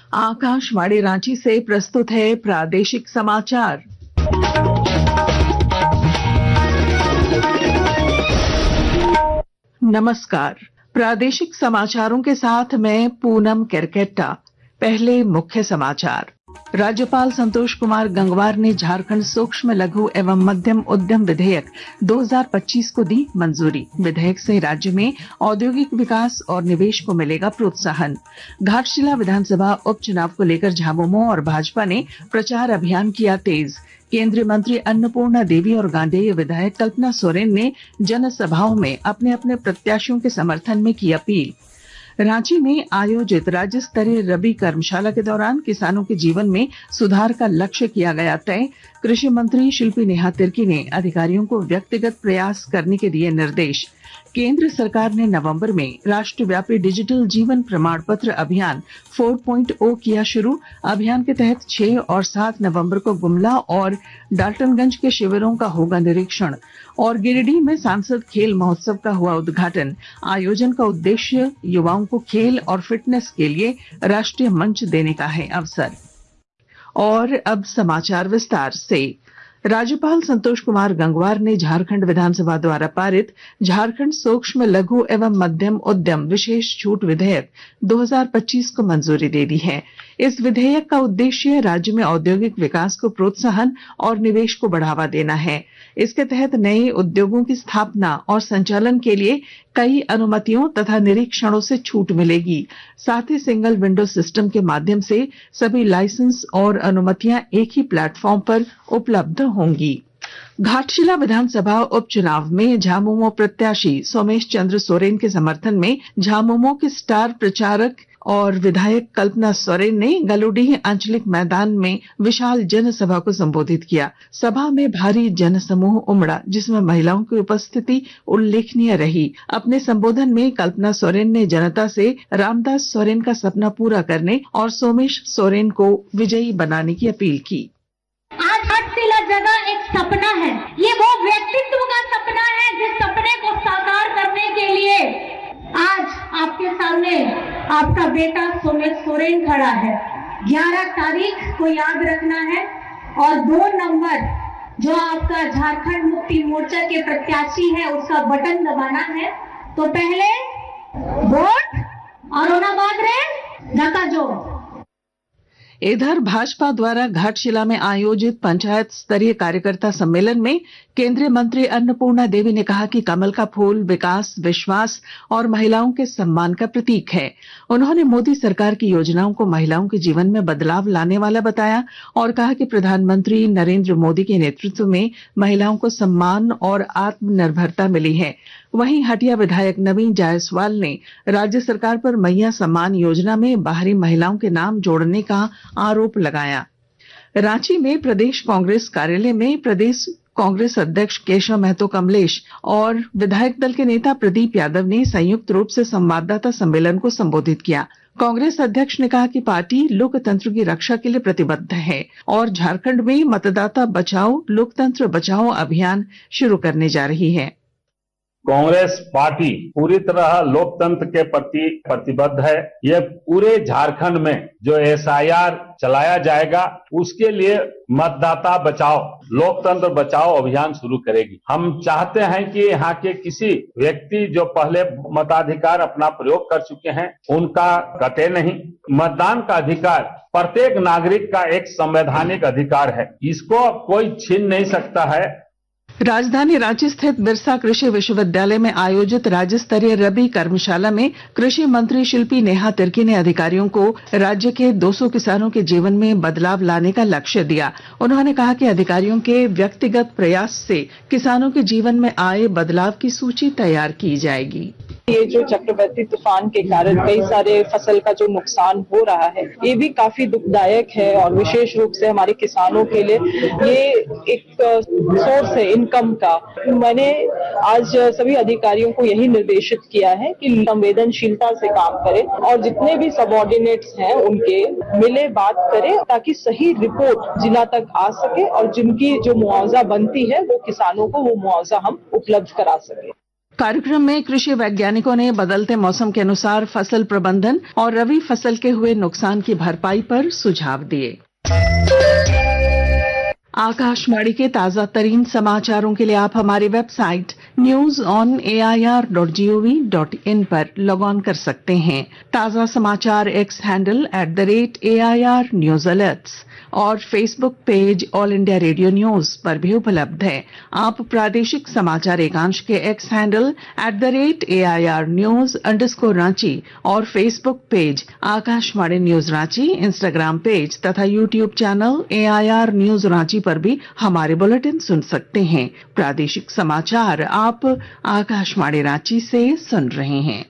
आकाशवाणी रांची से प्रस्तुत है प्रादेशिक समाचार। नमस्कार, प्रादेशिक समाचारों के साथ मैं पूनम केरकेट्टा। पहले मुख्य समाचार। राज्यपाल संतोष कुमार गंगवार ने झारखंड सूक्ष्म लघु एवं मध्यम उद्यम विधेयक 2025 को दी मंजूरी। विधेयक से राज्य में औद्योगिक विकास और निवेश को मिलेगा प्रोत्साहन। घाटशिला विधानसभा उपचुनाव को लेकर झामुमो और भाजपा ने प्रचार अभियान किया तेज। केंद्रीय मंत्री अन्नपूर्णा देवी और गांडेय विधायक कल्पना सोरेन ने जनसभाओं में अपने अपने प्रत्याशियों के समर्थन में की अपील। रांची में आयोजित राज्य स्तरीय रबी कर्मशाला के दौरान किसानों के जीवन में सुधार का लक्ष्य किया गया तय। कृषि मंत्री शिल्पी नेहा तिर्की ने अधिकारियों को व्यक्तिगत प्रयास करने के दिए निर्देश। केंद्र सरकार ने नवंबर में राष्ट्रव्यापी डिजिटल जीवन प्रमाण पत्र अभियान 4.0 किया शुरू। अभियान के तहत 6 और 7 नवंबर को गुमला और डाल्टनगंज के शिविरों का होगा निरीक्षण। और गिरिडीह में सांसद खेल महोत्सव का हुआ उद्घाटन। आयोजन का उद्देश्य युवाओं को खेल और फिटनेस के लिए राष्ट्रीय मंच देने का है अवसर। और अब समाचार विस्तार से। राज्यपाल संतोष कुमार गंगवार ने झारखंड विधानसभा द्वारा पारित झारखंड सूक्ष्म लघु एवं मध्यम उद्यम विशेष छूट विधेयक 2025 को मंजूरी दे दी है। इस विधेयक का उद्देश्य राज्य में औद्योगिक विकास को प्रोत्साहन और निवेश को बढ़ावा देना है। इसके तहत नए उद्योगों की स्थापना और संचालन के लिए कई अनुमतियों तथा निरीक्षणों से छूट मिलेगी। साथ ही सिंगल विंडो सिस्टम के माध्यम से सभी लाइसेंस और अनुमतियां एक ही प्लेटफॉर्म पर उपलब्ध होंगी। घाटशिला विधानसभा उपचुनाव में झामुमो प्रत्याशी सोमेश चंद्र सोरेन के समर्थन में झामुमो के स्टार प्रचारक और विधायक कल्पना सोरेन ने गलुडीह आंचलिक मैदान में विशाल जनसभा को संबोधित किया। सभा में भारी जनसमूह उमड़ा, जिसमें महिलाओं की उपस्थिति उल्लेखनीय रही। अपने संबोधन में कल्पना सोरेन ने जनता से रामदास सोरेन का सपना पूरा करने और सोमेश सोरेन को विजयी बनाने की अपील की। आज घाटशिला जगह एक सपना है, ये वो व्यक्तित्व का सपना है जिस सपने को साकार करने के लिए आज आपके सामने आपका बेटा सोमेश सोरेन खड़ा है। 11 तारीख को याद रखना है और 2 नंबर जो आपका झारखंड मुक्ति मोर्चा के प्रत्याशी है उसका बटन दबाना है। तो पहले वोट और ओना बाद रे नका जो। इधर भाजपा द्वारा घाटशिला में आयोजित पंचायत स्तरीय कार्यकर्ता सम्मेलन में केंद्रीय मंत्री अन्नपूर्णा देवी ने कहा कि कमल का फूल विकास, विश्वास और महिलाओं के सम्मान का प्रतीक है। उन्होंने मोदी सरकार की योजनाओं को महिलाओं के जीवन में बदलाव लाने वाला बताया और कहा कि प्रधानमंत्री नरेंद्र मोदी के नेतृत्व में महिलाओं को सम्मान और आत्मनिर्भरता मिली है। वहीं हटिया विधायक नवीन जायसवाल ने राज्य सरकार पर मैया सम्मान योजना में बाहरी महिलाओं के नाम जोड़ने का आरोप लगाया। रांची में प्रदेश कांग्रेस कार्यालय में प्रदेश कांग्रेस अध्यक्ष केशव महतो कमलेश और विधायक दल के नेता प्रदीप यादव ने संयुक्त रूप से संवाददाता सम्मेलन को संबोधित किया। कांग्रेस अध्यक्ष ने कहा कि पार्टी लोकतंत्र की रक्षा के लिए प्रतिबद्ध है और झारखंड में मतदाता बचाओ लोकतंत्र बचाओ अभियान शुरू करने जा रही है। कांग्रेस पार्टी पूरी तरह लोकतंत्र के प्रति प्रतिबद्ध है। यह पूरे झारखंड में जो एसआईआर चलाया जाएगा उसके लिए मतदाता बचाओ लोकतंत्र बचाओ अभियान शुरू करेगी। हम चाहते हैं कि यहाँ के किसी व्यक्ति जो पहले मताधिकार अपना प्रयोग कर चुके हैं उनका कटे नहीं। मतदान का अधिकार प्रत्येक नागरिक का एक संवैधानिक अधिकार है, इसको कोई छीन नहीं सकता है। राजधानी रांची स्थित बिरसा कृषि विश्वविद्यालय में आयोजित राज्य स्तरीय रबी कर्मशाला में कृषि मंत्री शिल्पी नेहा तिर्की ने अधिकारियों को राज्य के 200 किसानों के जीवन में बदलाव लाने का लक्ष्य दिया। उन्होंने कहा कि अधिकारियों के व्यक्तिगत प्रयास से किसानों के जीवन में आए बदलाव की सूची तैयार की जाएगी। ये जो चक्रवाती तूफान के कारण कई सारे फसल का जो नुकसान हो रहा है ये भी काफी दुखदायक है और विशेष रूप से हमारे किसानों के लिए ये एक सोर्स है इनकम का। मैंने आज सभी अधिकारियों को यही निर्देशित किया है कि संवेदनशीलता से काम करें और जितने भी सबऑर्डिनेट्स हैं उनके मिले बात करें ताकि सही रिपोर्ट जिला तक आ सके और जिनकी जो मुआवजा बनती है वो किसानों को वो मुआवजा हम उपलब्ध करा सके। कार्यक्रम में कृषि वैज्ञानिकों ने बदलते मौसम के अनुसार फसल प्रबंधन और रबी फसल के हुए नुकसान की भरपाई पर सुझाव दिए। आकाशवाणी के ताजा तरीन समाचारों के लिए आप हमारी वेबसाइट news.on.air.gov.in पर लॉग ऑन कर सकते हैं। ताजा समाचार X handle @AIR news alerts और Facebook page All India Radio news पर भी उपलब्ध है। आप प्रादेशिक समाचार एकांश के एक्स हैंडल @AIR न्यूज _ और Facebook page Akashvani news Ranchi, Instagram page तथा YouTube channel AIR news Ranchi पर भी हमारे बुलेटिन सुन सकते हैं। प्रादेशिक समाचार आप आकाशवाणी रांची से सुन रहे हैं।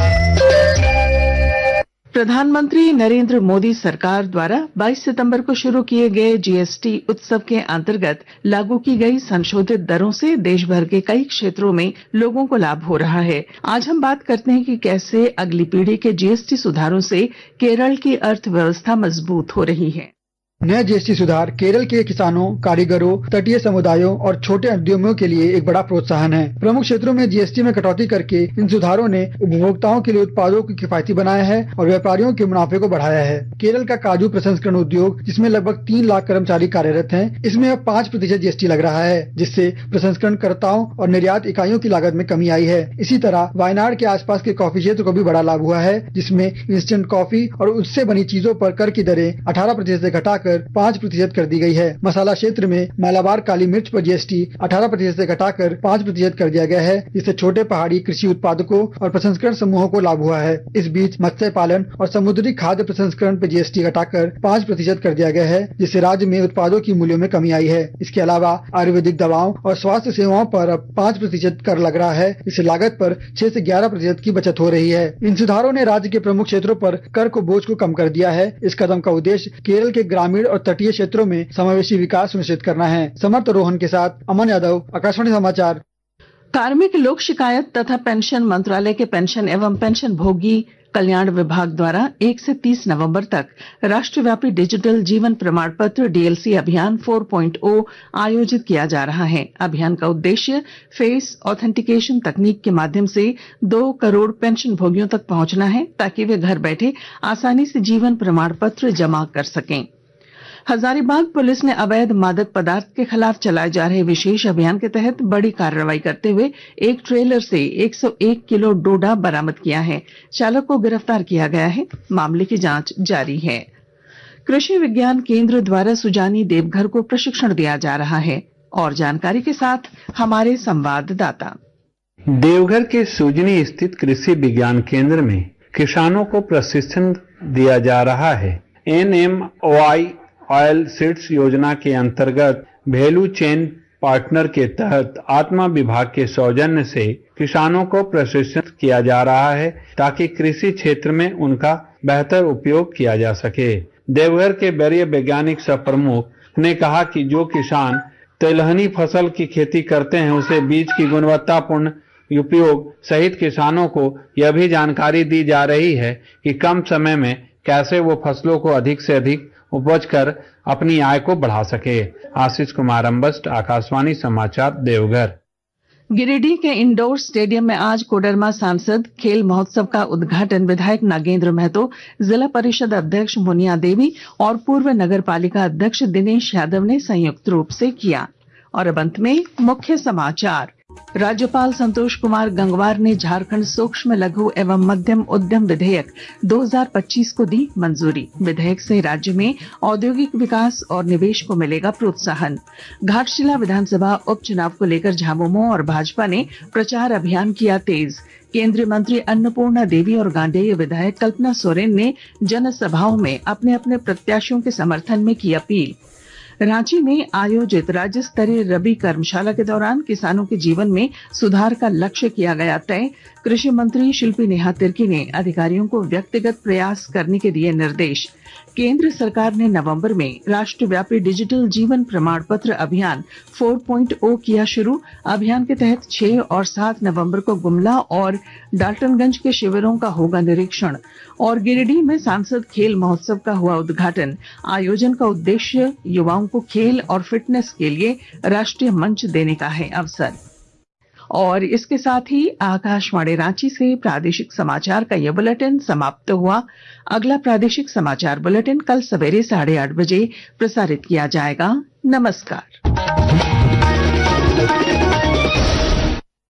प्रधानमंत्री नरेंद्र मोदी सरकार द्वारा 22 सितंबर को शुरू किए गए जीएसटी उत्सव के अंतर्गत लागू की गई संशोधित दरों से देश भर के कई क्षेत्रों में लोगों को लाभ हो रहा है। आज हम बात करते हैं कि कैसे अगली पीढ़ी के जीएसटी सुधारों से केरल की अर्थव्यवस्था मजबूत हो रही है। नए जीएसटी सुधार केरल के किसानों, कारीगरों, तटीय समुदायों और छोटे उद्यमियों के लिए एक बड़ा प्रोत्साहन है। प्रमुख क्षेत्रों में जीएसटी में कटौती करके इन सुधारों ने उपभोक्ताओं के लिए उत्पादों को किफायती बनाया है और व्यापारियों के मुनाफे को बढ़ाया है। केरल का काजू प्रसंस्करण उद्योग, जिसमें लगभग 3 लाख कर्मचारी कार्यरत हैं, इसमें अब 5% जीएसटी लग रहा है, जिससे प्रसंस्करणकर्ताओं और निर्यात इकाइयों की लागत में कमी आई है। इसी तरह वायनाड के आसपास के कॉफी क्षेत्र को भी बड़ा लाभ हुआ है, जिसमें इंस्टेंट कॉफी और उससे बनी चीजों पर कर की दरें 18% से घटाकर 5% कर दी गई है। मसाला क्षेत्र में मालाबार काली मिर्च पर जीएसटी 18% से घटाकर 5% कर दिया गया है, जिससे छोटे पहाड़ी कृषि उत्पादकों और प्रसंस्करण समूहों को लाभ हुआ है। इस बीच मत्स्य पालन और समुद्री खाद्य प्रसंस्करण पर जीएसटी घटाकर 5% कर दिया गया है, जिससे राज्य में उत्पादों की मूल्यों में कमी आई है। इसके अलावा आयुर्वेदिक दवाओं और स्वास्थ्य सेवाओं पर अब 5% कर लग रहा है, जिससे लागत पर 6 से 11% की बचत हो रही है। इन सुधारों ने राज्य के प्रमुख क्षेत्रों पर कर को बोझ को कम कर दिया है। इस कदम का उद्देश्य केरल के ग्रामीण और तटीय क्षेत्रों में समावेशी विकास सुनिश्चित करना है। समर्थ रोहन के साथ अमन यादव, आकाशवाणी समाचार। कार्मिक लोक शिकायत तथा पेंशन मंत्रालय के पेंशन एवं पेंशन भोगी कल्याण विभाग द्वारा 1 से 30 नवंबर तक राष्ट्रव्यापी डिजिटल जीवन प्रमाण पत्र डीएलसी अभियान 4.0 आयोजित किया जा रहा है। अभियान का उद्देश्य फेस ऑथेंटिकेशन तकनीक के माध्यम से 2 करोड़ पेंशन भोगियों तक पहुंचना है, ताकि वे घर बैठे आसानी से जीवन प्रमाण पत्र जमा कर सकें। हजारीबाग पुलिस ने अवैध मादक पदार्थ के खिलाफ चलाए जा रहे विशेष अभियान के तहत बड़ी कार्रवाई करते हुए एक ट्रेलर से 101 किलो डोडा बरामद किया है। चालक को गिरफ्तार किया गया है। मामले की जांच जारी है। कृषि विज्ञान केंद्र द्वारा सुजानी देवघर को प्रशिक्षण दिया जा रहा है। और जानकारी के साथ हमारे संवाददाता। देवघर के सुजनी स्थित कृषि विज्ञान केंद्र में किसानों को प्रशिक्षण दिया जा रहा है। NMOI ऑयल सीड्स योजना के अंतर्गत वैल्यू चेन पार्टनर के तहत आत्मा विभाग के सौजन्य से किसानों को प्रशिक्षण किया जा रहा है, ताकि कृषि क्षेत्र में उनका बेहतर उपयोग किया जा सके। देवघर के वरीय वैज्ञानिक सह प्रमुख ने कहा कि जो किसान तिलहनी फसल की खेती करते हैं, उसे बीज की गुणवत्तापूर्ण उपयोग सहित किसानों को यह भी जानकारी दी जा रही है कि कम समय में कैसे वो फसलों को अधिक से अधिक उपज कर अपनी आय को बढ़ा सके। आशीष कुमार अम्बस्ट, आकाशवाणी समाचार, देवघर। गिरिडीह के इंडोर स्टेडियम में आज कोडरमा सांसद खेल महोत्सव का उद्घाटन विधायक नागेंद्र महतो, जिला परिषद अध्यक्ष मुनिया देवी और पूर्व नगर पालिका अध्यक्ष दिनेश यादव ने संयुक्त रूप से किया। और अब अंत में मुख्य समाचार। राज्यपाल संतोष कुमार गंगवार ने झारखंड सूक्ष्म लघु एवं मध्यम उद्यम विधेयक 2025 को दी मंजूरी। विधेयक से राज्य में औद्योगिक विकास और निवेश को मिलेगा प्रोत्साहन। घाटशिला विधानसभा उपचुनाव को लेकर झामुमो और भाजपा ने प्रचार अभियान किया तेज। केंद्रीय मंत्री अन्नपूर्णा देवी और गांडेय विधायक कल्पना सोरेन ने जनसभाओं में अपने अपने प्रत्याशियों के समर्थन में की अपील। रांची में आयोजित राज्य स्तरीय रबी कर्मशाला के दौरान किसानों के जीवन में सुधार का लक्ष्य किया गया तय। कृषि मंत्री शिल्पी नेहा तिर्की ने अधिकारियों को व्यक्तिगत प्रयास करने के दिए निर्देश। केंद्र सरकार ने नवंबर में राष्ट्रव्यापी डिजिटल जीवन प्रमाण पत्र अभियान 4.0 किया शुरू। अभियान के तहत 6 और 7 नवंबर को गुमला और डाल्टनगंज के शिविरों का होगा निरीक्षण। और गिरिडीह में सांसद खेल महोत्सव का हुआ उद्घाटन। आयोजन का उद्देश्य युवाओं को खेल और फिटनेस के लिए राष्ट्रीय मंच देने का है अवसर। और इसके साथ ही आकाशवाणी रांची से प्रादेशिक समाचार का यह बुलेटिन समाप्त हुआ। अगला प्रादेशिक समाचार बुलेटिन कल सवेरे 8:30 बजे प्रसारित किया जाएगा। नमस्कार।